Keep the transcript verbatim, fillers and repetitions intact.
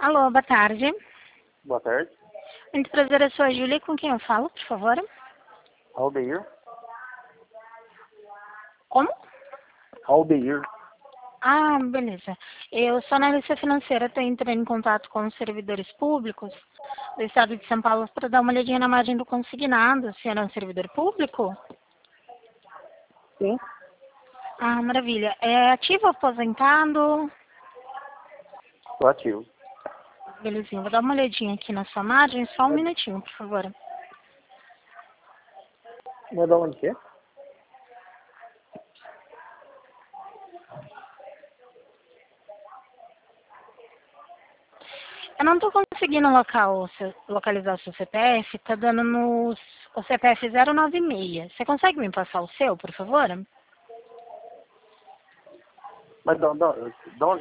Alô, boa tarde. Boa tarde. Muito prazer, eu sou a Júlia, com quem eu falo, por favor? Aldeir. Como? Aldeir. Ah, beleza. Eu sou analista financeira, estou entrando em contato com os servidores públicos do estado de São Paulo para dar uma olhadinha na margem do consignado. O senhor é um servidor público? Sim. Ah, maravilha. É ativo ou aposentado? Estou ativo. Belezinha, vou dar uma olhadinha aqui na sua margem, só um Mas, minutinho, por favor. mas da onde que é? Eu não estou conseguindo local, o seu- localizar o seu C P F, está dando no o C P F zero nove seis. Você consegue me passar o seu, por favor? Mas da, da, da onde